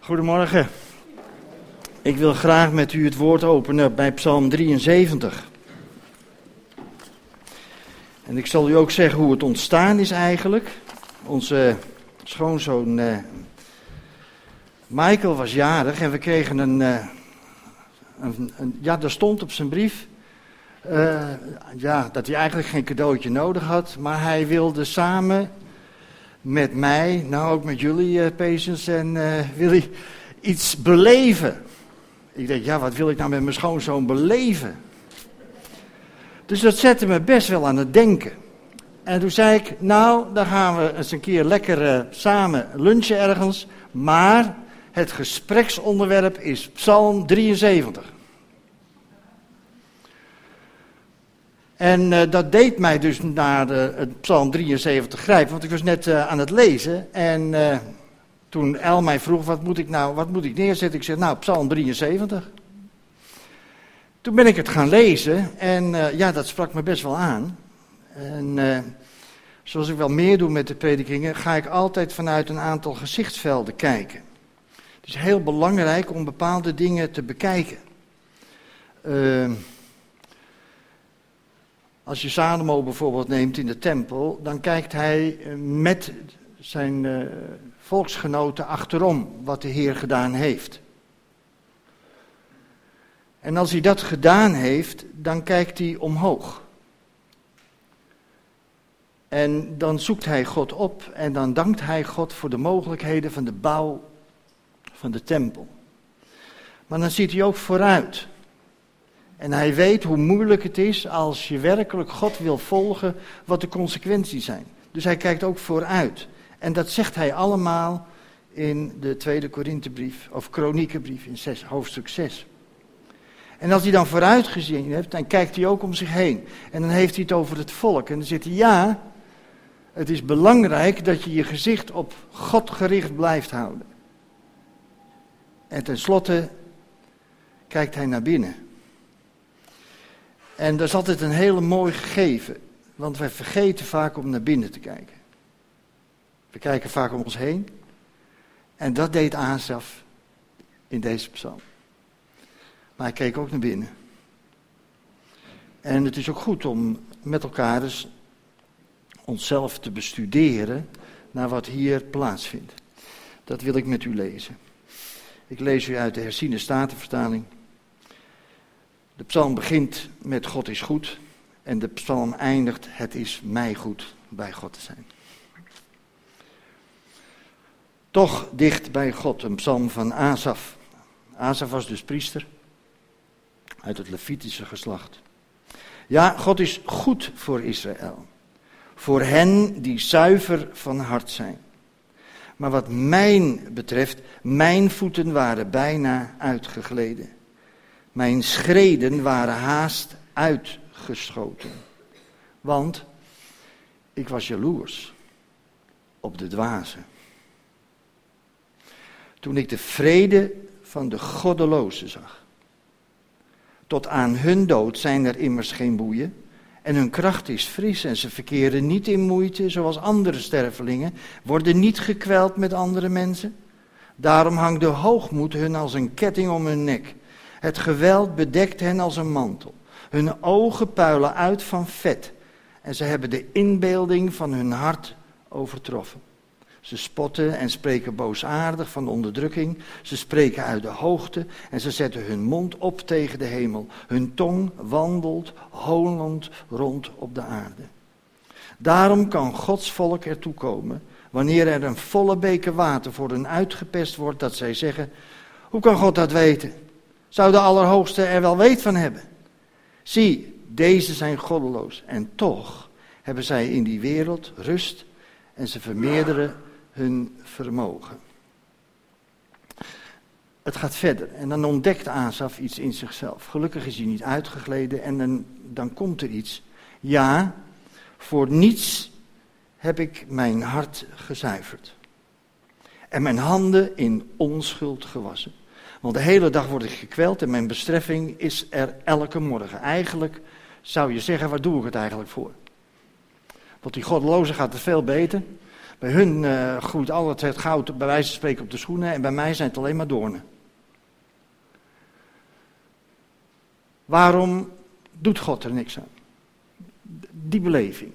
Goedemorgen. Ik wil graag met u het woord openen bij Psalm 73. En ik zal u ook zeggen hoe het ontstaan is eigenlijk. Onze schoonzoon Michael was jarig en we kregen er stond op zijn brief dat hij eigenlijk geen cadeautje nodig had, maar hij wilde samen met mij, nou ook met jullie, Patience en Willy, iets beleven. Ik denk, wat wil ik nou met mijn schoonzoon beleven? Dus dat zette me best wel aan het denken. En toen zei ik, nou, dan gaan we eens een keer lekker samen lunchen ergens, maar het gespreksonderwerp is Psalm 73. En dat deed mij dus naar het Psalm 73 grijpen, want ik was net aan het lezen. En toen El mij vroeg, wat moet ik neerzetten? Ik zei, nou, Psalm 73. Toen ben ik het gaan lezen en dat sprak me best wel aan. En zoals ik wel meer doe met de predikingen, ga ik altijd vanuit een aantal gezichtsvelden kijken. Het is heel belangrijk om bepaalde dingen te bekijken. Als je Salomo bijvoorbeeld neemt in de tempel, dan kijkt hij met zijn volksgenoten achterom wat de Heer gedaan heeft. En als hij dat gedaan heeft, dan kijkt hij omhoog. En dan zoekt hij God op en dan dankt hij God voor de mogelijkheden van de bouw van de tempel. Maar dan ziet hij ook vooruit. En hij weet hoe moeilijk het is als je werkelijk God wil volgen, wat de consequenties zijn. Dus hij kijkt ook vooruit. En dat zegt hij allemaal in de tweede Korinthebrief, of Kroniekenbrief in hoofdstuk 6. En als hij dan vooruit gezien heeft, dan kijkt hij ook om zich heen. En dan heeft hij het over het volk. En dan zegt hij, het is belangrijk dat je je gezicht op God gericht blijft houden. En tenslotte kijkt hij naar binnen. En dat is altijd een hele mooi gegeven, want wij vergeten vaak om naar binnen te kijken. We kijken vaak om ons heen. En dat deed Asaf in deze psalm. Maar hij keek ook naar binnen. En het is ook goed om met elkaar eens onszelf te bestuderen naar wat hier plaatsvindt. Dat wil ik met u lezen. Ik lees u uit de herziene statenvertaling. De psalm begint met God is goed en de psalm eindigt het is mij goed bij God te zijn. Toch dicht bij God, een psalm van Asaf. Asaf was dus priester uit het Levitische geslacht. Ja, God is goed voor Israël, voor hen die zuiver van hart zijn. Maar wat mijn betreft, mijn voeten waren bijna uitgegleden. Mijn schreden waren haast uitgeschoten. Want ik was jaloers op de dwazen. Toen ik de vrede van de goddelozen zag. Tot aan hun dood zijn er immers geen boeien. En hun kracht is fris en ze verkeren niet in moeite zoals andere stervelingen. Worden niet gekweld met andere mensen. Daarom hangt de hoogmoed hun als een ketting om hun nek. Het geweld bedekt hen als een mantel. Hun ogen puilen uit van vet. En ze hebben de inbeelding van hun hart overtroffen. Ze spotten en spreken boosaardig van de onderdrukking. Ze spreken uit de hoogte en ze zetten hun mond op tegen de hemel. Hun tong wandelt holend rond op de aarde. Daarom kan Gods volk ertoe komen, wanneer er een volle beker water voor hen uitgepest wordt, dat zij zeggen, hoe kan God dat weten? Zou de Allerhoogste er wel weet van hebben? Zie, deze zijn goddeloos en toch hebben zij in die wereld rust en ze vermeerderen hun vermogen. Het gaat verder en dan ontdekt Asaf iets in zichzelf. Gelukkig is hij niet uitgegleden en dan komt er iets. Ja, voor niets heb ik mijn hart gezuiverd en mijn handen in onschuld gewassen. Want de hele dag word ik gekweld en mijn bestreffing is er elke morgen. Eigenlijk zou je zeggen, waar doe ik het eigenlijk voor? Want die goddeloze gaat het veel beter. Bij hun groeit altijd het goud, bij wijze van spreken, op de schoenen en bij mij zijn het alleen maar doornen. Waarom doet God er niks aan? Die beleving.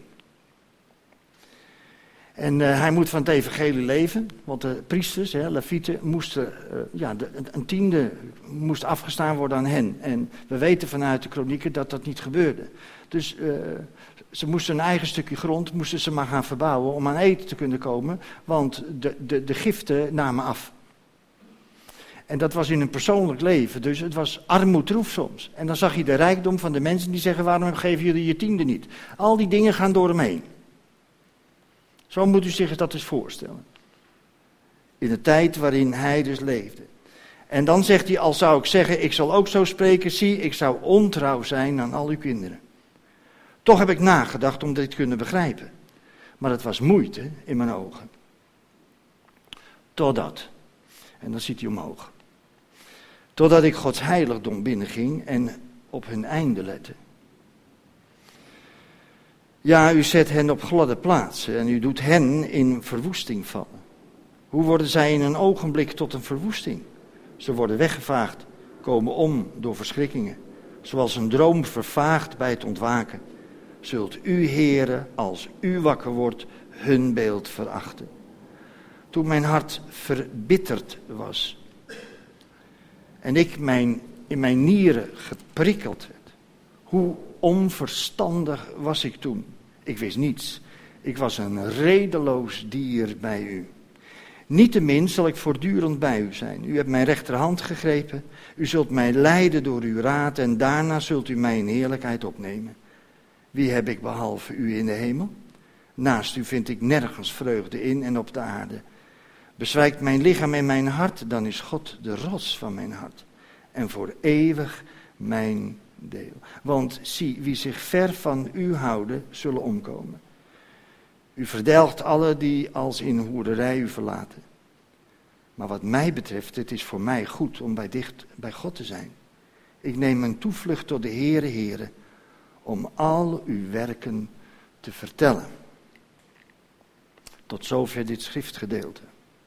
En hij moet van het evangelie leven, want de priesters, levieten, moesten, een tiende moest afgestaan worden aan hen. En we weten vanuit de kronieken dat dat niet gebeurde. Dus ze moesten een eigen stukje grond, moesten ze maar gaan verbouwen om aan eten te kunnen komen, want de giften namen af. En dat was in hun persoonlijk leven, dus het was armoedroef soms. En dan zag je de rijkdom van de mensen die zeggen, waarom geven jullie je tiende niet? Al die dingen gaan door hem heen. Zo moet u zich dat eens voorstellen. In de tijd waarin hij dus leefde. En dan zegt hij, al zou ik zeggen, ik zal ook zo spreken, zie, ik zou ontrouw zijn aan al uw kinderen. Toch heb ik nagedacht om dit te kunnen begrijpen. Maar het was moeite in mijn ogen. Totdat, en dan ziet hij omhoog. Totdat ik Gods heiligdom binnenging en op hun einde lette. Ja, u zet hen op gladde plaatsen en u doet hen in verwoesting vallen. Hoe worden zij in een ogenblik tot een verwoesting? Ze worden weggevaagd, komen om door verschrikkingen. Zoals een droom vervaagt bij het ontwaken. Zult u, Heere, als u wakker wordt, hun beeld verachten. Toen mijn hart verbitterd was en ik in mijn nieren geprikkeld werd. Hoe onverstandig was ik toen. Ik wist niets. Ik was een redeloos dier bij u. Niettemin zal ik voortdurend bij u zijn. U hebt mijn rechterhand gegrepen. U zult mij leiden door uw raad en daarna zult u mij in heerlijkheid opnemen. Wie heb ik behalve u in de hemel? Naast u vind ik nergens vreugde in en op de aarde. Bezwijkt mijn lichaam en mijn hart, dan is God de rots van mijn hart. En voor eeuwig mijn deel. Want zie, wie zich ver van u houden, zullen omkomen. U verdelgt alle die als in hoerderij u verlaten. Maar wat mij betreft, het is voor mij goed om dicht bij God te zijn. Ik neem mijn toevlucht tot de Heere, om al uw werken te vertellen. Tot zover dit schriftgedeelte.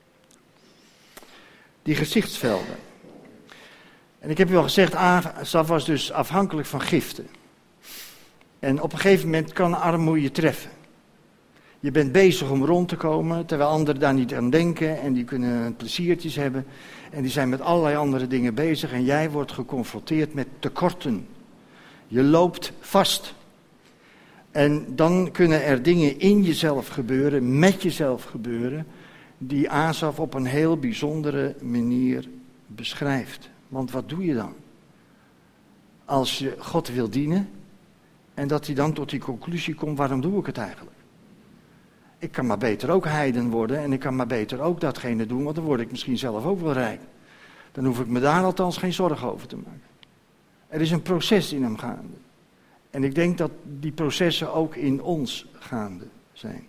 Die gezichtsvelden. En ik heb u al gezegd, Asaf was dus afhankelijk van giften. En op een gegeven moment kan armoede je treffen. Je bent bezig om rond te komen, terwijl anderen daar niet aan denken en die kunnen pleziertjes hebben. En die zijn met allerlei andere dingen bezig en jij wordt geconfronteerd met tekorten. Je loopt vast. En dan kunnen er dingen in jezelf gebeuren, met jezelf gebeuren, die Asaf op een heel bijzondere manier beschrijft. Want wat doe je dan? Als je God wil dienen en dat hij dan tot die conclusie komt, waarom doe ik het eigenlijk? Ik kan maar beter ook heiden worden en ik kan maar beter ook datgene doen, want dan word ik misschien zelf ook wel rijk. Dan hoef ik me daar althans geen zorgen over te maken. Er is een proces in hem gaande. En ik denk dat die processen ook in ons gaande zijn.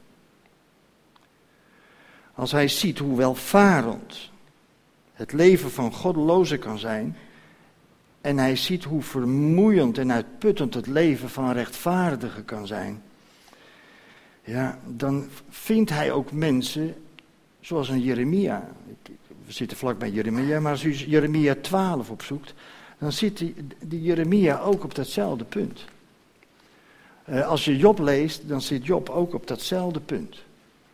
Als hij ziet hoe welvarend het leven van goddelozen kan zijn, en hij ziet hoe vermoeiend en uitputtend het leven van een rechtvaardige kan zijn, ja, dan vindt hij ook mensen zoals een Jeremia. We zitten vlak bij Jeremia, maar als u Jeremia 12 opzoekt, dan zit die Jeremia ook op datzelfde punt. Als je Job leest, dan zit Job ook op datzelfde punt.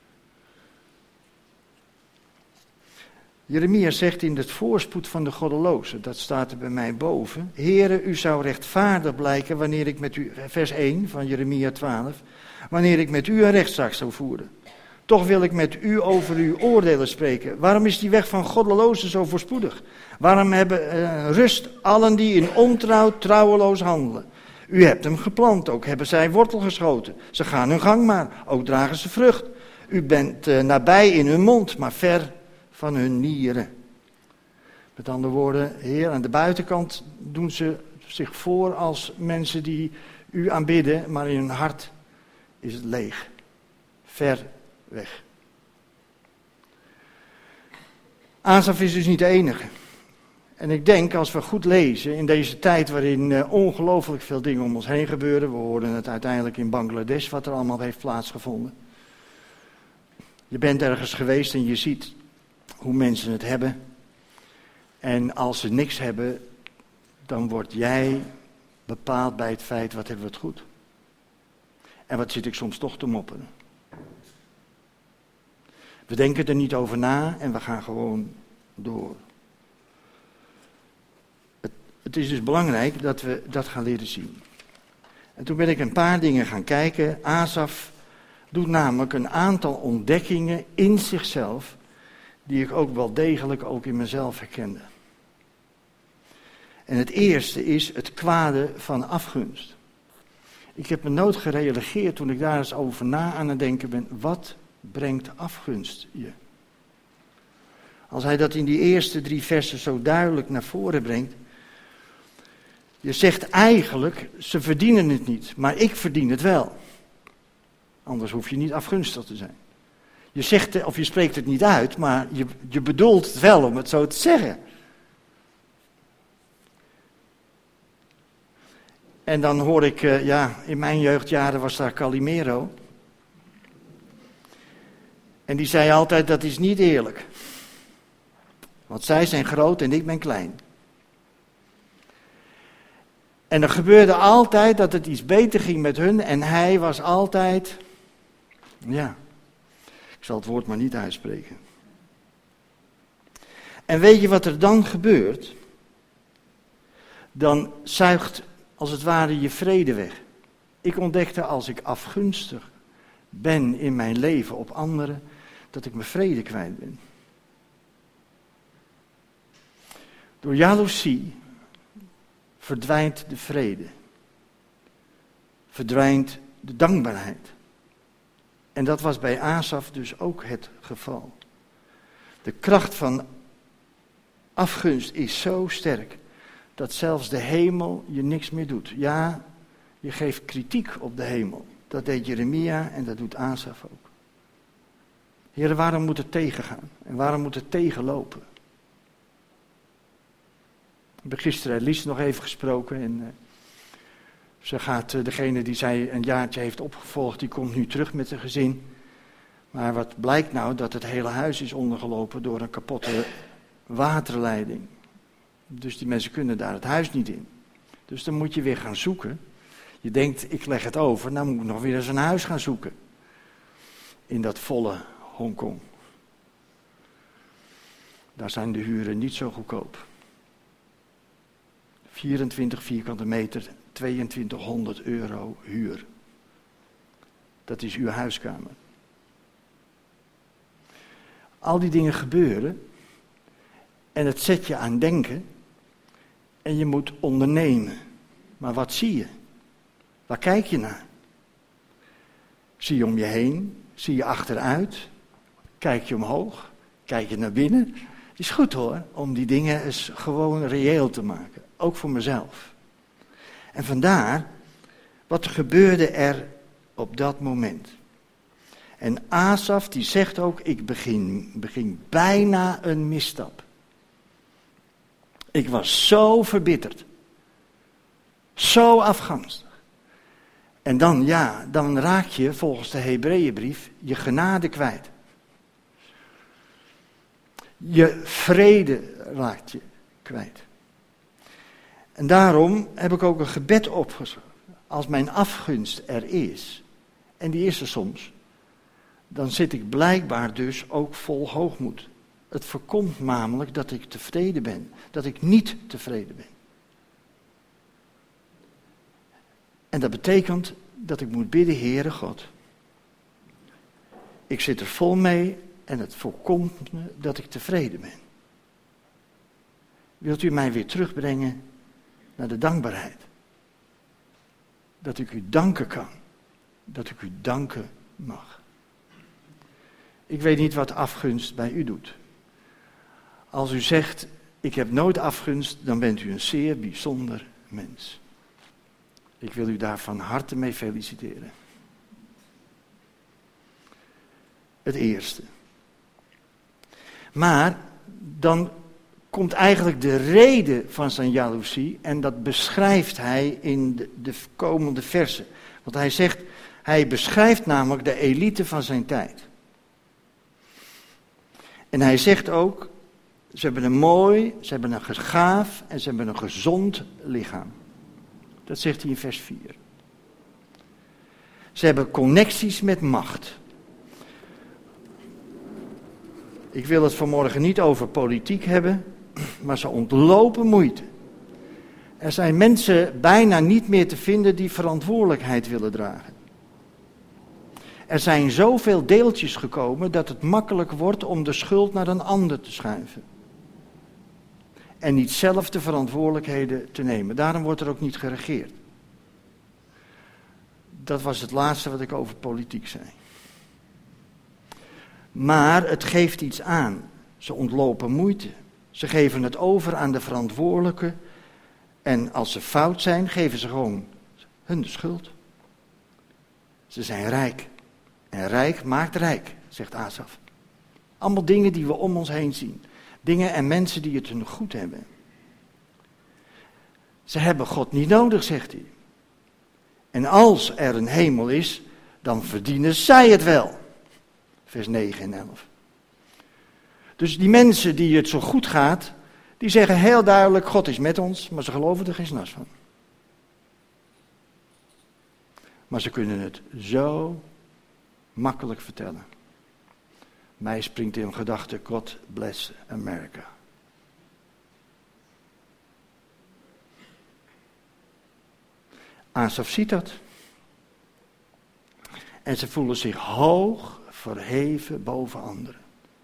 Jeremia zegt in het voorspoed van de goddelozen, dat staat er bij mij boven. Heere, u zou rechtvaardig blijken wanneer ik met u, vers 1 van Jeremia 12, wanneer ik met u een rechtszaak zou voeren. Toch wil ik met u over uw oordelen spreken. Waarom is die weg van goddelozen zo voorspoedig? Waarom hebben rust allen die in ontrouw trouweloos handelen? U hebt hem geplant, ook hebben zij wortel geschoten. Ze gaan hun gang maar, ook dragen ze vrucht. U bent nabij in hun mond, maar ver van hun nieren. Met andere woorden, Heer, aan de buitenkant doen ze zich voor als mensen die u aanbidden, maar in hun hart is het leeg. Ver weg. Asaf is dus niet de enige. En ik denk, als we goed lezen, in deze tijd waarin ongelooflijk veel dingen om ons heen gebeuren, we hoorden het uiteindelijk in Bangladesh, wat er allemaal heeft plaatsgevonden. Je bent ergens geweest en je ziet hoe mensen het hebben. En als ze niks hebben, dan word jij bepaald bij het feit, wat hebben we het goed? En wat zit ik soms toch te mopperen? We denken er niet over na en we gaan gewoon door. Het is dus belangrijk dat we dat gaan leren zien. En toen ben ik een paar dingen gaan kijken. Asaf doet namelijk een aantal ontdekkingen in zichzelf, die ik ook wel degelijk ook in mezelf herkende. En het eerste is het kwade van afgunst. Ik heb me nooit gerealiseerd toen ik daar eens over na aan het denken ben. Wat brengt afgunst je? Als hij dat in die eerste 3 versen zo duidelijk naar voren brengt. Je zegt eigenlijk, ze verdienen het niet, maar ik verdien het wel. Anders hoef je niet afgunstig te zijn. Je zegt, of je spreekt het niet uit, maar je bedoelt het wel om het zo te zeggen. En dan hoor ik, in mijn jeugdjaren was daar Calimero. En die zei altijd, dat is niet eerlijk. Want zij zijn groot en ik ben klein. En er gebeurde altijd dat het iets beter ging met hun en hij was altijd, ik zal het woord maar niet uitspreken. En weet je wat er dan gebeurt? Dan zuigt als het ware je vrede weg. Ik ontdekte als ik afgunstig ben in mijn leven op anderen, dat ik mijn vrede kwijt ben. Door jaloezie verdwijnt de vrede. Verdwijnt de dankbaarheid. En dat was bij Asaf dus ook het geval. De kracht van afgunst is zo sterk dat zelfs de hemel je niks meer doet. Ja, je geeft kritiek op de hemel. Dat deed Jeremia en dat doet Asaf ook. Heer, waarom moet het tegengaan? En waarom moet het tegenlopen? Ik heb gisteren Lies nog even gesproken en ze gaat, degene die zij een jaartje heeft opgevolgd, die komt nu terug met een gezin. Maar wat blijkt nou? Dat het hele huis is ondergelopen door een kapotte waterleiding. Dus die mensen kunnen daar het huis niet in. Dus dan moet je weer gaan zoeken. Je denkt, ik leg het over, nou moet ik nog weer eens een huis gaan zoeken. In dat volle Hongkong. Daar zijn de huren niet zo goedkoop. 24 vierkante meter, 2200 euro huur. Dat is uw huiskamer. Al die dingen gebeuren en het zet je aan denken en je moet ondernemen. Maar wat zie je? Waar kijk je naar? Zie je om je heen? Zie je achteruit? Kijk je omhoog? Kijk je naar binnen? Het is goed hoor, om die dingen eens gewoon reëel te maken. Ook voor mezelf. En vandaar, wat gebeurde er op dat moment? En Asaf die zegt ook, ik beging bijna een misstap. Ik was zo verbitterd. Zo afgunstig. En dan raak je volgens de Hebreeënbrief je genade kwijt. Je vrede raakt je kwijt. En daarom heb ik ook een gebed opgeschreven. Als mijn afgunst er is, en die is er soms, dan zit ik blijkbaar dus ook vol hoogmoed. Het voorkomt namelijk dat ik tevreden ben, dat ik niet tevreden ben. En dat betekent dat ik moet bidden, Heere God. Ik zit er vol mee en het voorkomt me dat ik tevreden ben. Wilt u mij weer terugbrengen naar de dankbaarheid? Dat ik u danken kan. Dat ik u danken mag. Ik weet niet wat afgunst bij u doet. Als u zegt, ik heb nooit afgunst, dan bent u een zeer bijzonder mens. Ik wil u daar van harte mee feliciteren. Het eerste. Maar dan komt eigenlijk de reden van zijn jaloezie en dat beschrijft hij in de komende versen. Want hij zegt, hij beschrijft namelijk de elite van zijn tijd. En hij zegt ook, ze hebben een mooi, ze hebben een gaaf en ze hebben een gezond lichaam. Dat zegt hij in vers 4. Ze hebben connecties met macht. Ik wil het vanmorgen niet over politiek hebben, maar ze ontlopen moeite. Er zijn mensen bijna niet meer te vinden die verantwoordelijkheid willen dragen. Er zijn zoveel deeltjes gekomen dat het makkelijk wordt om de schuld naar een ander te schuiven. En niet zelf de verantwoordelijkheden te nemen. Daarom wordt er ook niet geregeerd. Dat was het laatste wat ik over politiek zei. Maar het geeft iets aan. Ze ontlopen moeite. Ze geven het over aan de verantwoordelijke. En als ze fout zijn, geven ze gewoon hun de schuld. Ze zijn rijk. En rijk maakt rijk, zegt Asaf. Allemaal dingen die we om ons heen zien. Dingen en mensen die het hun goed hebben. Ze hebben God niet nodig, zegt hij. En als er een hemel is, dan verdienen zij het wel. Vers 9 en 11. Dus die mensen die het zo goed gaat, die zeggen heel duidelijk, God is met ons, maar ze geloven er geen snas van. Maar ze kunnen het zo makkelijk vertellen. Mij springt in gedachte, God bless America. Asaf ziet dat. En ze voelen zich hoog verheven boven anderen.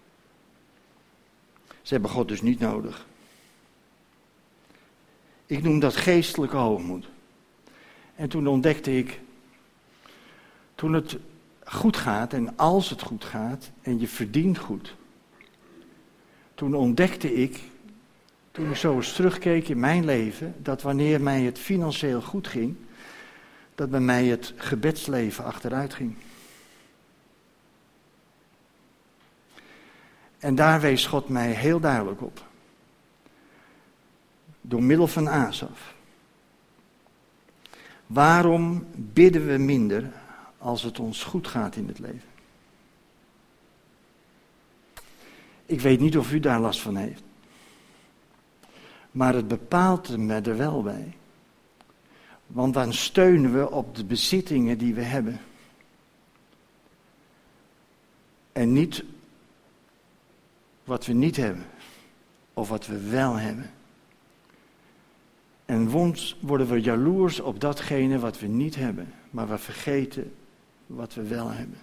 Ze hebben God dus niet nodig. Ik noem dat geestelijke hoogmoed. En toen ontdekte ik, toen het goed gaat en als het goed gaat en je verdient goed. Toen ontdekte ik, toen ik zo eens terugkeek in mijn leven, dat wanneer mij het financieel goed ging, dat bij mij het gebedsleven achteruit ging. En daar wees God mij heel duidelijk op. Door middel van Asaf. Waarom bidden we minder als het ons goed gaat in het leven? Ik weet niet of u daar last van heeft. Maar het bepaalt me er wel bij. Want dan steunen we op de bezittingen die we hebben. En niet wat we niet hebben. Of wat we wel hebben. En worden we jaloers op datgene wat we niet hebben. Maar we vergeten wat we wel hebben.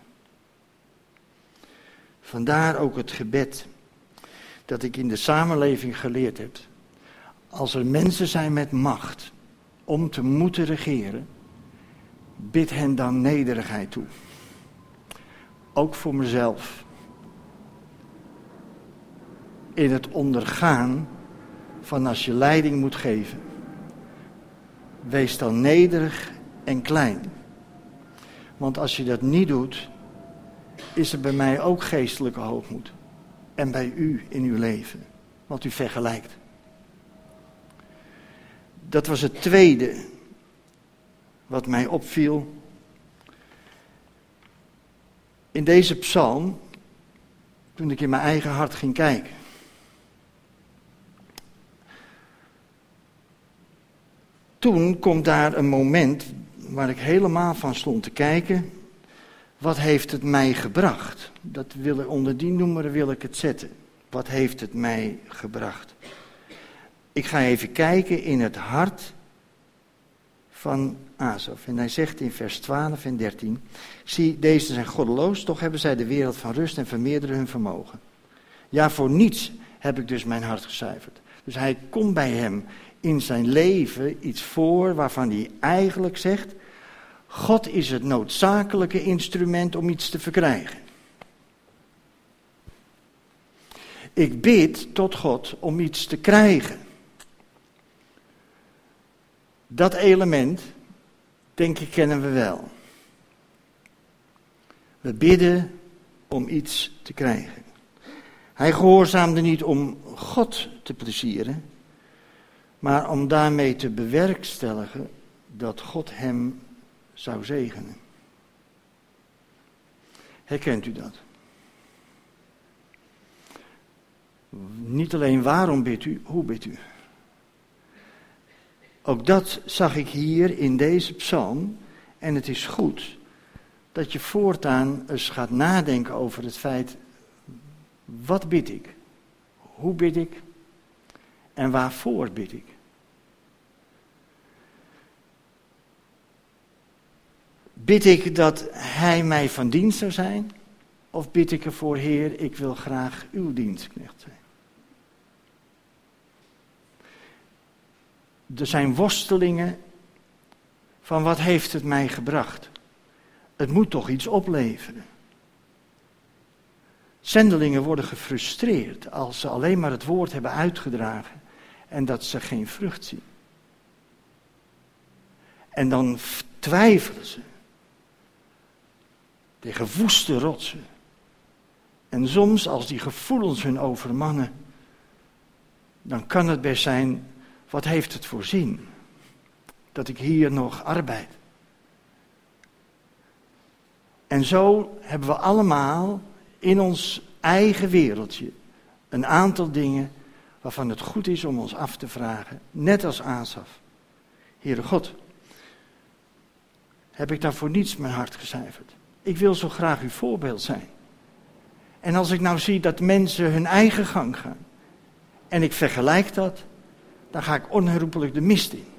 Vandaar ook het gebed dat ik in de samenleving geleerd heb. Als er mensen zijn met macht om te moeten regeren, bid hen dan nederigheid toe. Ook voor mezelf. In het ondergaan van als je leiding moet geven. Wees dan nederig en klein. Want als je dat niet doet, is er bij mij ook geestelijke hoogmoed. En bij u in uw leven. Want u vergelijkt. Dat was het tweede wat mij opviel. In deze psalm, toen ik in mijn eigen hart ging kijken. Toen komt daar een moment waar ik helemaal van stond te kijken. Wat heeft het mij gebracht? Onder die noemer wil ik het zetten. Wat heeft het mij gebracht? Ik ga even kijken in het hart van Asaf. En hij zegt in vers 12 en 13. Zie, deze zijn goddeloos, toch hebben zij de wereld van rust en vermeerderen hun vermogen. Ja, voor niets heb ik dus mijn hart gezuiverd. Dus hij komt bij hem in zijn leven iets voor waarvan hij eigenlijk zegt, God is het noodzakelijke instrument om iets te verkrijgen. Ik bid tot God om iets te krijgen. Dat element, denk ik, kennen we wel. We bidden om iets te krijgen. Hij gehoorzaamde niet om God te plezieren, maar om daarmee te bewerkstelligen dat God hem zou zegenen. Herkent u dat? Niet alleen waarom bidt u, hoe bidt u? Ook dat zag ik hier in deze psalm. En het is goed dat je voortaan eens gaat nadenken over het feit, wat bid ik? Hoe bid ik? En waarvoor bid ik? Bid ik dat hij mij van dienst zou zijn? Of bid ik ervoor, Heer, ik wil graag uw dienstknecht zijn? Er zijn worstelingen van wat heeft het mij gebracht? Het moet toch iets opleveren. Zendelingen worden gefrustreerd als ze alleen maar het woord hebben uitgedragen en dat ze geen vrucht zien. En dan twijfelen ze tegen woeste rotsen. En soms als die gevoelens hun overmannen, dan kan het best zijn, wat heeft het voor zin dat ik hier nog arbeid? En zo hebben we allemaal in ons eigen wereldje een aantal dingen waarvan het goed is om ons af te vragen, net als Asaf. Heere God, heb ik daarvoor niets mijn hart gezuiverd? Ik wil zo graag uw voorbeeld zijn. En als ik nou zie dat mensen hun eigen gang gaan en ik vergelijk dat, dan ga ik onherroepelijk de mist in.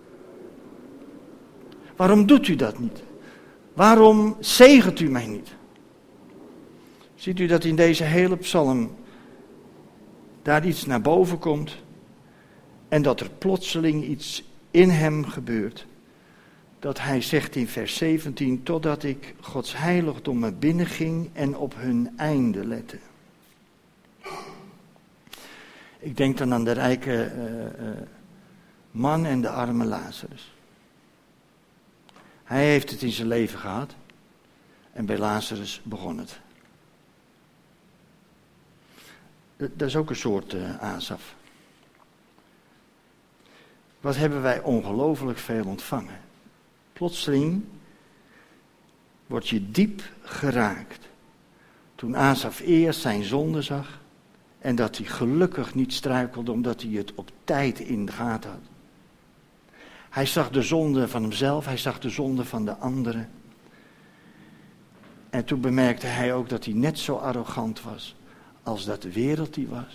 Waarom doet u dat niet? Waarom zegent u mij niet? Ziet u dat in deze hele psalm daar iets naar boven komt en dat er plotseling iets in hem gebeurt. Dat hij zegt in vers 17, totdat ik Gods heiligdom binnenging en op hun einde lette. Ik denk dan aan de rijke man en de arme Lazarus. Hij heeft het in zijn leven gehad en bij Lazarus begon het. Dat is ook een soort Asaf. Wat hebben wij ongelooflijk veel ontvangen. Plotseling word je diep geraakt. Toen Asaf eerst zijn zonde zag en dat hij gelukkig niet struikelde omdat hij het op tijd in de gaten had. Hij zag de zonde van hemzelf, hij zag de zonde van de anderen. En toen bemerkte hij ook dat hij net zo arrogant was als dat de wereld die was.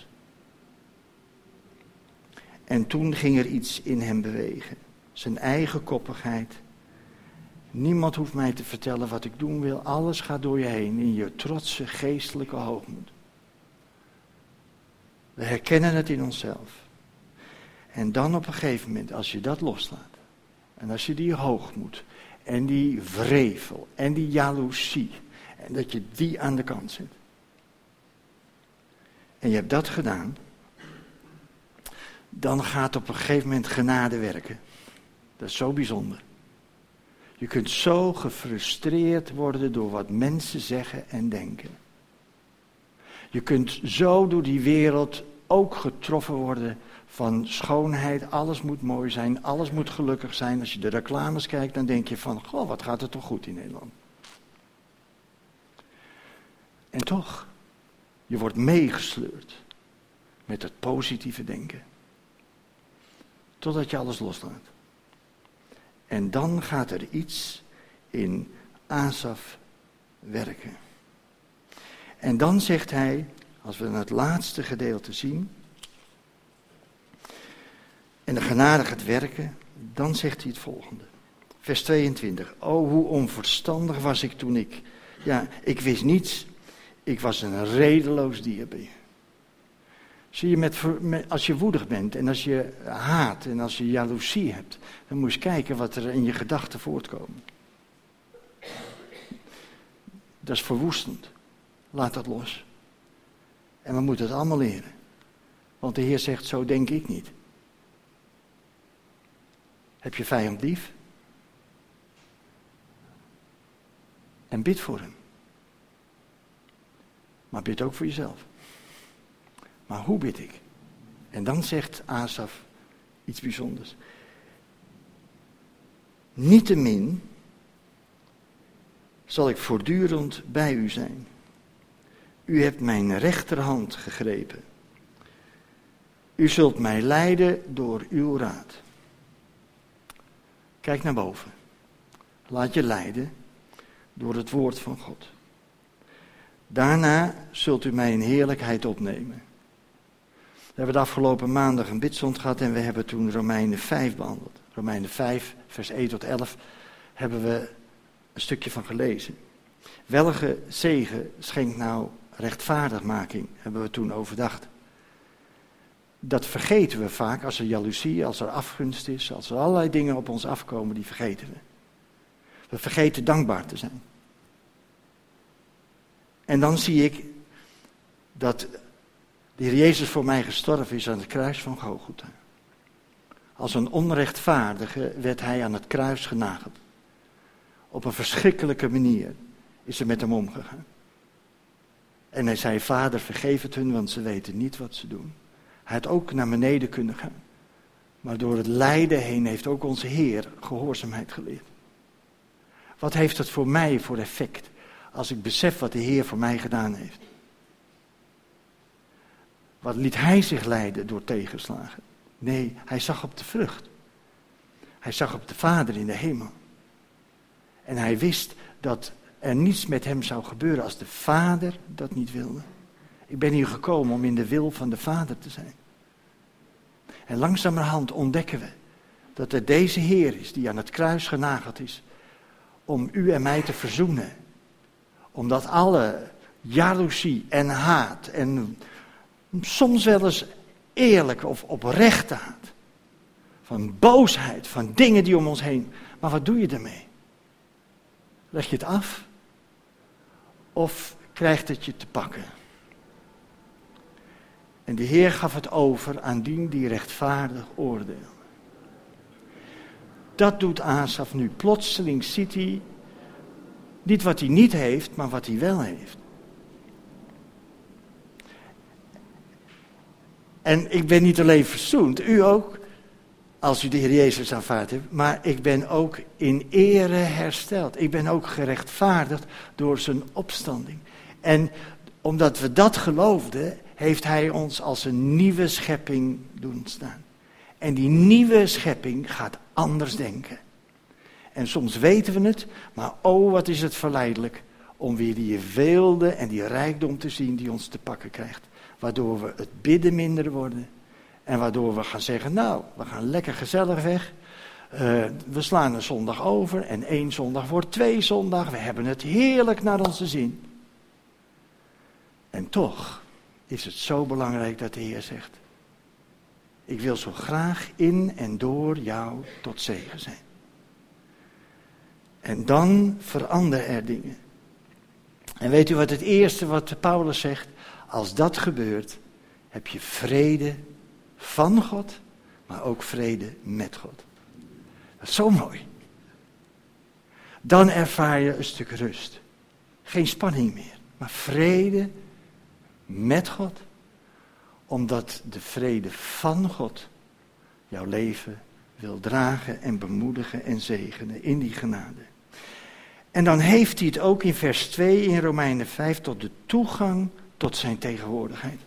En toen ging er iets in hem bewegen. Zijn eigen koppigheid. Niemand hoeft mij te vertellen wat ik doen wil. Alles gaat door je heen in je trotse geestelijke hoogmoed. We herkennen het in onszelf. En dan op een gegeven moment, als je dat loslaat. En als je die hoogmoed en die wrevel en die jaloezie. En dat je die aan de kant zet. En je hebt dat gedaan. Dan gaat op een gegeven moment genade werken. Dat is zo bijzonder. Je kunt zo gefrustreerd worden door wat mensen zeggen en denken. Je kunt zo door die wereld ook getroffen worden van schoonheid. Alles moet mooi zijn, alles moet gelukkig zijn. Als je de reclames kijkt, dan denk je van, goh, wat gaat het toch goed in Nederland. En toch, je wordt meegesleurd met het positieve denken. Totdat je alles loslaat. En dan gaat er iets in Asaf werken. En dan zegt hij, als we naar het laatste gedeelte zien, en de genade gaat werken, dan zegt hij het volgende. Vers 22. O, hoe onverstandig was ik toen ik wist niets. Ik was een redeloos dier bij je. Zie je, als je woedig bent en als je haat en als je jaloezie hebt, dan moet je eens kijken wat er in je gedachten voortkomen. Dat is verwoestend. Laat dat los. En we moeten het allemaal leren. Want de Heer zegt, zo denk ik niet. Heb je vijand lief? En bid voor hem. Maar bid ook voor jezelf. Maar hoe bid ik? En dan zegt Asaf iets bijzonders. Niettemin zal ik voortdurend bij u zijn. U hebt mijn rechterhand gegrepen. U zult mij leiden door uw raad. Kijk naar boven. Laat je leiden door het woord van God. Daarna zult u mij in heerlijkheid opnemen. We hebben de afgelopen maandag een bidzond gehad en we hebben toen Romeinen 5 behandeld. Romeinen 5, vers 1 tot 11 hebben we een stukje van gelezen. Welke zegen schenkt nou rechtvaardigmaking, hebben we toen overdacht. Dat vergeten we vaak als er jaloezie, als er afgunst is, als er allerlei dingen op ons afkomen, die vergeten we. We vergeten dankbaar te zijn. En dan zie ik dat de Heer Jezus voor mij gestorven is aan het kruis van Golgotha. Als een onrechtvaardige werd hij aan het kruis genageld. Op een verschrikkelijke manier is er met hem omgegaan. En hij zei, Vader, vergeef het hun, want ze weten niet wat ze doen. Hij had ook naar beneden kunnen gaan. Maar door het lijden heen heeft ook onze Heer gehoorzaamheid geleerd. Wat heeft het voor mij voor effect als ik besef wat de Heer voor mij gedaan heeft? Wat liet hij zich leiden door tegenslagen? Nee, hij zag op de vrucht. Hij zag op de Vader in de hemel. En hij wist dat er niets met hem zou gebeuren als de Vader dat niet wilde. Ik ben hier gekomen om in de wil van de Vader te zijn. En langzamerhand ontdekken we dat er deze Heer is die aan het kruis genageld is om u en mij te verzoenen. Omdat alle jaloezie en haat en soms wel eens eerlijke of oprechte haat, van boosheid, van dingen die om ons heen. Maar wat doe je ermee? Leg je het af? Of krijgt het je te pakken? En de Heer gaf het over aan die rechtvaardig oordeelde. Dat doet Asaf nu. Plotseling ziet hij niet wat hij niet heeft, maar wat hij wel heeft. En ik ben niet alleen verzoend, u ook, als u de Heer Jezus aanvaard hebt, maar ik ben ook in ere hersteld. Ik ben ook gerechtvaardigd door zijn opstanding. En omdat we dat geloofden, heeft hij ons als een nieuwe schepping doen staan. En die nieuwe schepping gaat anders denken. En soms weten we het, maar oh wat is het verleidelijk om weer die weelde en die rijkdom te zien die ons te pakken krijgt. Waardoor we het bidden minder worden. En waardoor we gaan zeggen, nou, we gaan lekker gezellig weg. We slaan een zondag over en 1 zondag wordt 2 zondag. We hebben het heerlijk naar onze zin. En toch is het zo belangrijk dat de Heer zegt, ik wil zo graag in en door jou tot zegen zijn. En dan veranderen er dingen. En weet u wat het eerste wat Paulus zegt? Als dat gebeurt, heb je vrede van God, maar ook vrede met God. Dat is zo mooi. Dan ervaar je een stuk rust. Geen spanning meer, maar vrede met God. Omdat de vrede van God jouw leven wil dragen en bemoedigen en zegenen in die genade. En dan heeft hij het ook in vers 2 in Romeinen 5 tot de toegang tot zijn tegenwoordigheid.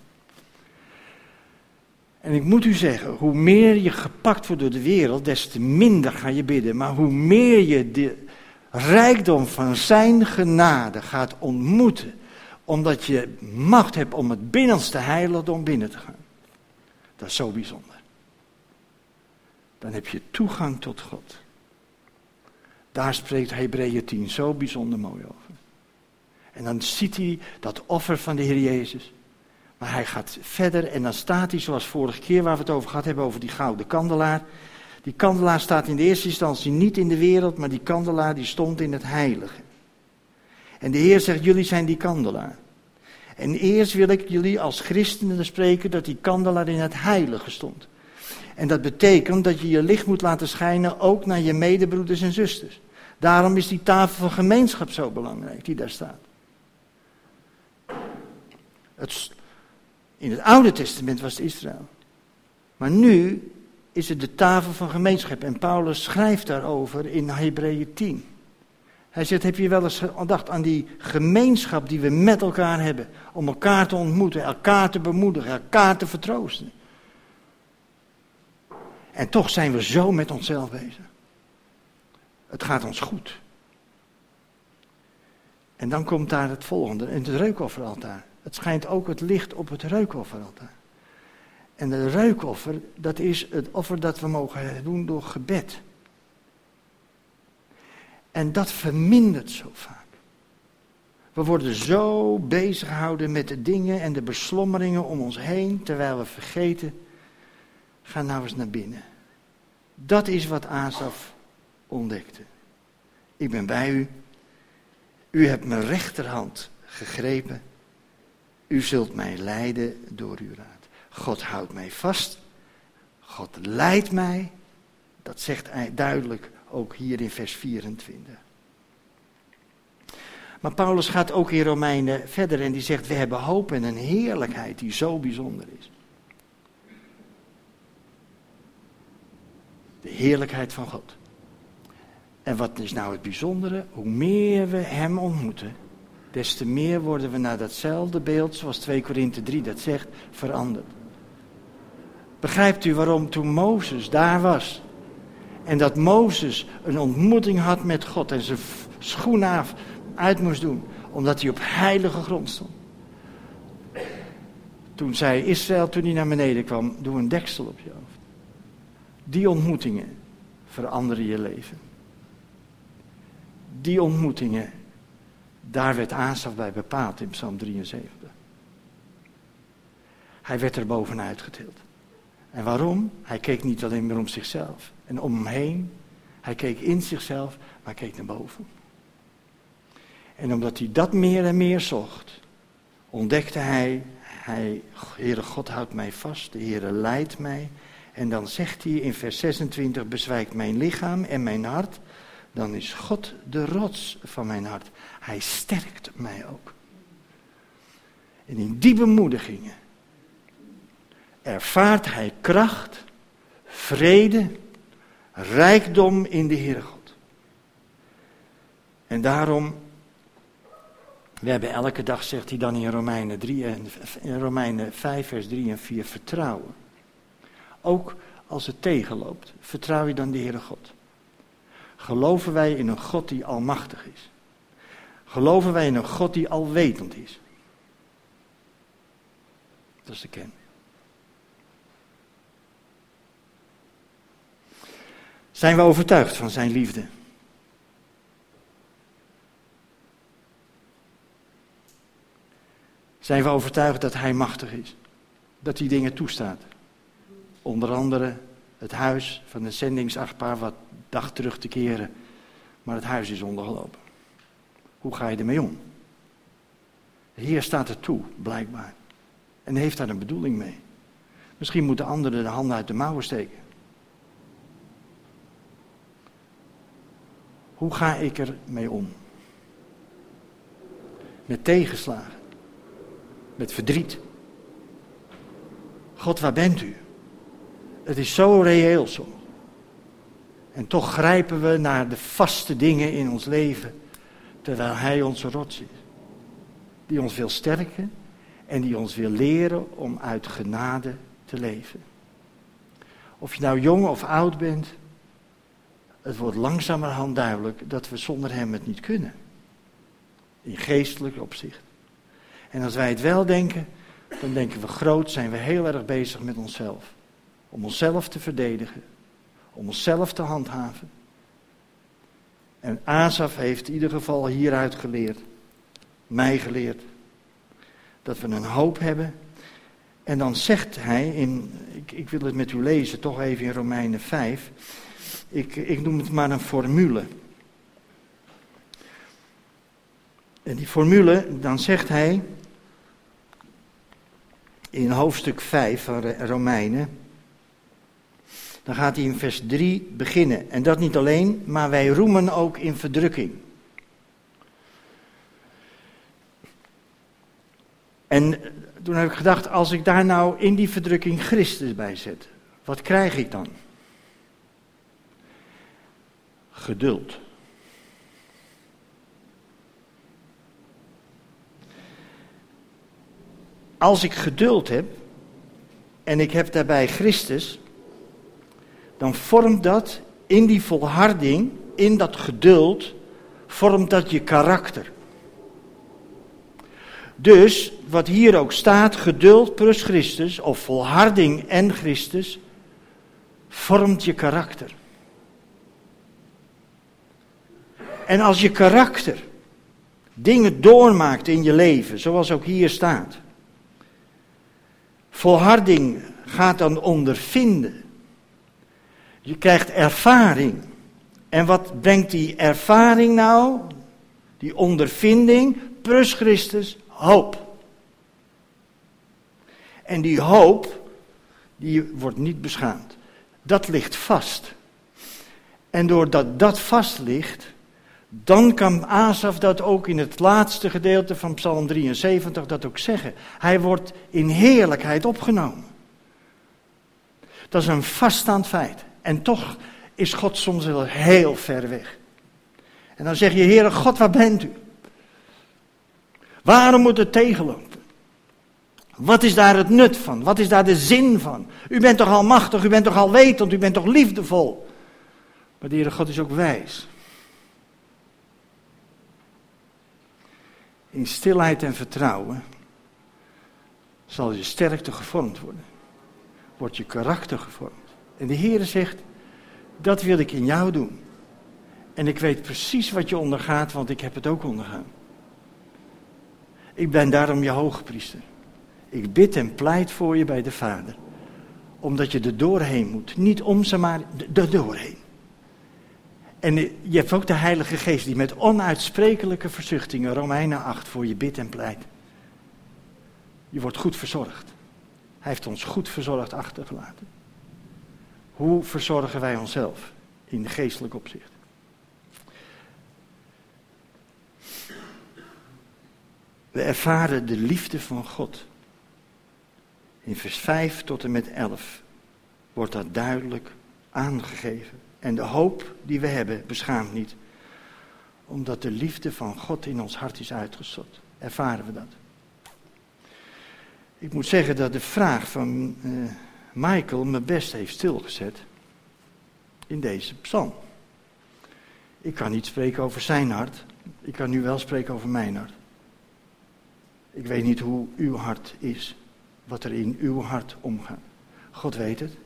En ik moet u zeggen, hoe meer je gepakt wordt door de wereld, des te minder ga je bidden. Maar hoe meer je de rijkdom van zijn genade gaat ontmoeten, omdat je macht hebt om het binnenste heiligdom binnen te gaan. Dat is zo bijzonder. Dan heb je toegang tot God. Daar spreekt Hebreeën 10 zo bijzonder mooi over. En dan ziet hij dat offer van de Heer Jezus. Maar hij gaat verder en dan staat hij zoals vorige keer waar we het over gehad hebben, over die gouden kandelaar. Die kandelaar staat in de eerste instantie niet in de wereld, maar die kandelaar die stond in het heilige. En de Heer zegt, jullie zijn die kandelaar. En eerst wil ik jullie als christenen spreken dat die kandelaar in het heilige stond. En dat betekent dat je je licht moet laten schijnen ook naar je medebroeders en zusters. Daarom is die tafel van gemeenschap zo belangrijk die daar staat. In het Oude Testament was het Israël. Maar nu is het de tafel van gemeenschap. En Paulus schrijft daarover in Hebreeën 10. Hij zegt, heb je wel eens gedacht aan die gemeenschap die we met elkaar hebben. Om elkaar te ontmoeten, elkaar te bemoedigen, elkaar te vertroosten. En toch zijn we zo met onszelf bezig. Het gaat ons goed. En dan komt daar het volgende, het reukofferaltaar. Het schijnt ook het licht op het reukofferaltaar. En het reukoffer, dat is het offer dat we mogen doen door gebed. En dat vermindert zo vaak. We worden zo bezig gehouden met de dingen en de beslommeringen om ons heen, terwijl we vergeten, ga nou eens naar binnen. Dat is wat Asaf ontdekte. Ik ben bij u. U hebt mijn rechterhand gegrepen. U zult mij leiden door uw raad. God houdt mij vast. God leidt mij. Dat zegt hij duidelijk ook hier in vers 24. Maar Paulus gaat ook in Romeinen verder en die zegt, we hebben hoop en een heerlijkheid die zo bijzonder is. De heerlijkheid van God. En wat is nou het bijzondere? Hoe meer we hem ontmoeten, des te meer worden we naar datzelfde beeld, zoals 2 Korinthe 3 dat zegt, veranderd. Begrijpt u waarom toen Mozes daar was en dat Mozes een ontmoeting had met God en zijn schoenen uit moest doen, omdat hij op heilige grond stond. Toen zei Israël, toen hij naar beneden kwam, doe een deksel op je hoofd. Die ontmoetingen veranderen je leven. Die ontmoetingen, daar werd Asaf bij bepaald in Psalm 73. Hij werd er bovenuit getild. En waarom? Hij keek niet alleen meer om zichzelf en om hem heen. Hij keek in zichzelf, maar keek naar boven. En omdat hij dat meer en meer zocht, ontdekte hij, Heere God houdt mij vast, de Heere leidt mij. En dan zegt hij in vers 26, bezwijkt mijn lichaam en mijn hart, dan is God de rots van mijn hart. Hij sterkt mij ook. En in die bemoedigingen ervaart hij kracht, vrede, rijkdom in de Heere God. En daarom, we hebben elke dag, zegt hij dan in Romeinen 5 vers 3 en 4, vertrouwen. Ook als het tegenloopt, vertrouw je dan de Heere God. Geloven wij in een God die almachtig is? Geloven wij in een God die alwetend is? Dat is de kern. Zijn we overtuigd van zijn liefde? Zijn we overtuigd dat hij machtig is? Dat hij dingen toestaat? Onder andere het huis van een zendingsachtpaar wat dacht terug te keren, maar het huis is ondergelopen. Hoe ga je ermee om? De Heer staat er toe, blijkbaar. En heeft daar een bedoeling mee. Misschien moeten anderen de handen uit de mouwen steken. Hoe ga ik er mee om? Met tegenslagen. Met verdriet. God, waar bent u? Het is zo reëel soms. En toch grijpen we naar de vaste dingen in ons leven, terwijl hij onze rots is. Die ons wil sterken en die ons wil leren om uit genade te leven. Of je nou jong of oud bent, het wordt langzamerhand duidelijk dat we zonder hem het niet kunnen. In geestelijk opzicht. En als wij het wel denken, dan denken we groot, zijn we heel erg bezig met onszelf. Om onszelf te verdedigen. Om onszelf te handhaven. En Asaf heeft in ieder geval hieruit geleerd. Mij geleerd. Dat we een hoop hebben. En dan zegt hij, ik wil het met u lezen, toch even in Romeinen 5. Ik noem het maar een formule. En die formule, dan zegt hij in hoofdstuk 5 van Romeinen, dan gaat hij in vers 3 beginnen. En dat niet alleen, maar wij roemen ook in verdrukking. En toen heb ik gedacht, als ik daar nou in die verdrukking Christus bij zet, wat krijg ik dan? Geduld. Als ik geduld heb, en ik heb daarbij Christus, dan vormt dat in die volharding, in dat geduld, vormt dat je karakter. Dus, wat hier ook staat, geduld plus Christus, of volharding en Christus, vormt je karakter. En als je karakter dingen doormaakt in je leven, zoals ook hier staat. Volharding gaat dan ondervinden. Je krijgt ervaring. En wat brengt die ervaring nou? Die ondervinding plus Christus, hoop. En die hoop, die wordt niet beschaamd. Dat ligt vast. En doordat dat vast ligt, dan kan Asaf dat ook in het laatste gedeelte van Psalm 73 dat ook zeggen. Hij wordt in heerlijkheid opgenomen. Dat is een vaststaand feit. En toch is God soms wel heel ver weg. En dan zeg je, Heere God, waar bent u? Waarom moet het tegenlopen? Wat is daar het nut van? Wat is daar de zin van? U bent toch almachtig, u bent toch alwetend, u bent toch liefdevol? Maar de Heere God is ook wijs. In stilheid en vertrouwen zal je sterkte gevormd worden. Wordt je karakter gevormd. En de Heere zegt, dat wil ik in jou doen. En ik weet precies wat je ondergaat, want ik heb het ook ondergaan. Ik ben daarom je hoogpriester. Ik bid en pleit voor je bij de Vader. Omdat je er doorheen moet. Niet om ze, maar er doorheen. En je hebt ook de Heilige Geest die met onuitsprekelijke verzuchtingen, Romeinen 8, voor je bidt en pleit. Je wordt goed verzorgd. Hij heeft ons goed verzorgd achtergelaten. Hoe verzorgen wij onszelf in geestelijk opzicht? We ervaren de liefde van God. In vers 5 tot en met 11 wordt dat duidelijk aangegeven. En de hoop die we hebben beschaamt niet. Omdat de liefde van God in ons hart is uitgestort. Ervaren we dat. Ik moet zeggen dat de vraag van Michael me best heeft stilgezet. In deze psalm. Ik kan niet spreken over zijn hart. Ik kan nu wel spreken over mijn hart. Ik weet niet hoe uw hart is. Wat er in uw hart omgaat. God weet het.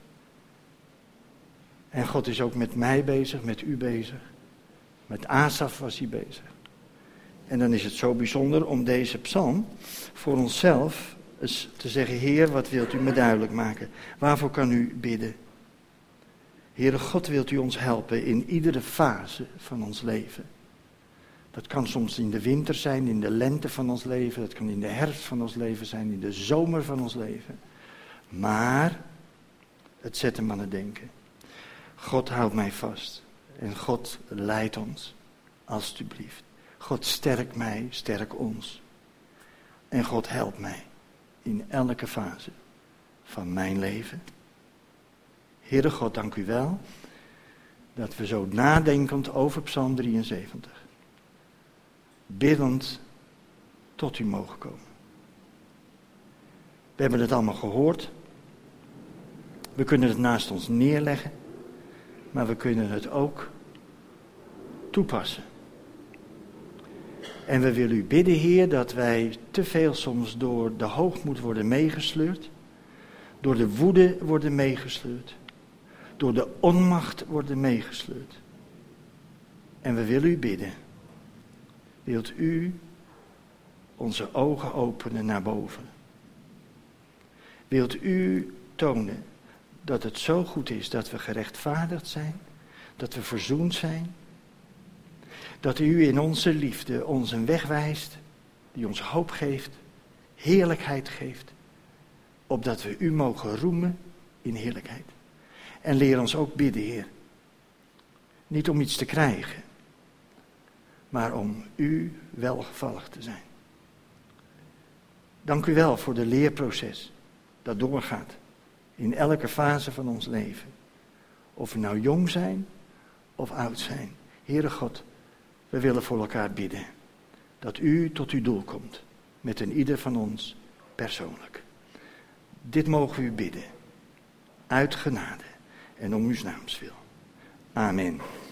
En God is ook met mij bezig, met u bezig. Met Asaf was hij bezig. En dan is het zo bijzonder om deze psalm voor onszelf eens te zeggen, Heer, wat wilt u me duidelijk maken? Waarvoor kan u bidden? Heere God, wilt u ons helpen in iedere fase van ons leven? Dat kan soms in de winter zijn, in de lente van ons leven. Dat kan in de herfst van ons leven zijn, in de zomer van ons leven. Maar het zet hem aan het denken. God houdt mij vast. En God leidt ons. Alsjeblieft. God sterkt mij, sterk ons. En God helpt mij. In elke fase van mijn leven. Heere God, dank u wel. Dat we zo nadenkend over Psalm 73. Biddend tot u mogen komen. We hebben het allemaal gehoord. We kunnen het naast ons neerleggen. Maar we kunnen het ook toepassen. En we willen u bidden, Heer, dat wij te veel soms door de hoogmoed worden meegesleurd. Door de woede worden meegesleurd. Door de onmacht worden meegesleurd. En we willen u bidden. Wilt u onze ogen openen naar boven? Wilt u tonen dat het zo goed is dat we gerechtvaardigd zijn, dat we verzoend zijn, dat u in onze liefde ons een weg wijst, die ons hoop geeft, heerlijkheid geeft, opdat we u mogen roemen in heerlijkheid. En leer ons ook bidden, Heer, niet om iets te krijgen, maar om u welgevallig te zijn. Dank u wel voor de leerproces dat doorgaat. In elke fase van ons leven. Of we nou jong zijn of oud zijn. Heere God, we willen voor elkaar bidden. Dat u tot uw doel komt. Met een ieder van ons persoonlijk. Dit mogen we u bidden. Uit genade. en om uw naams wil. Amen.